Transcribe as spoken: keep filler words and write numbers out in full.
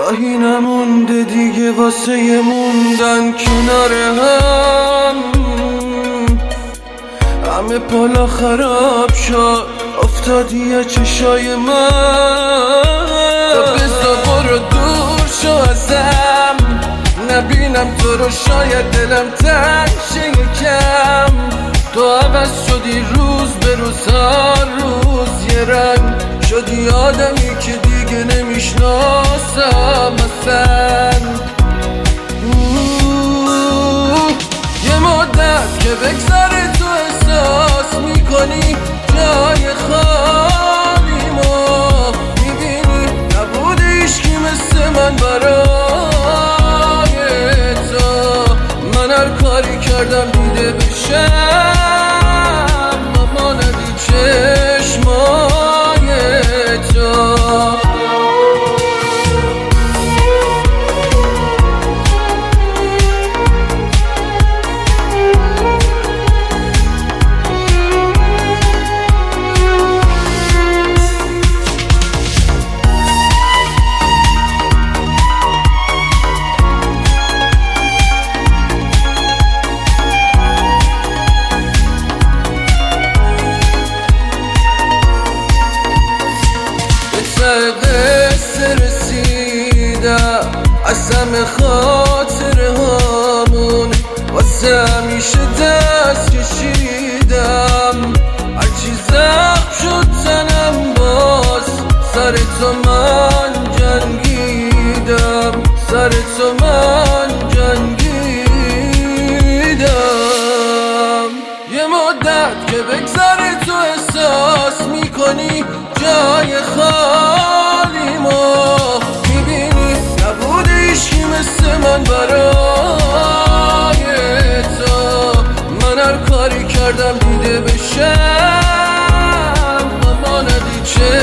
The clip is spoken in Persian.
راهی نمونده دیگه واسه موندن کنار هم. همه پالا خراب شد افتادی چشای من. تا بزا برو دور شو ازم، نبینم تو رو شاید دلم تنگ شه یکم. تو عوض شدی روز به روز، هر روز یه رنگ شدی، آدمی که دیگه نمیشناسم اصلا. یه مدت که بگذره تو احساس میکنی جای خالیمو، میبینی نبوده ایشکی مثل من برای تو. من هر کاری کردم دیده بشم اما ندی چشمای تو. قصه رسیدم از همه خاطره هامون، واسه همیشه دست کشیدم. هرچی زخم شد تنم باز سر تو من جنگیدم، سر تو من جنگیدم. یه مدت که بگذره تو احساس میکنی جای خالیمو، میبینی نبوده ایشکی مثل من برای تو. من هر کاری کردم دیده بشم اما ندی چه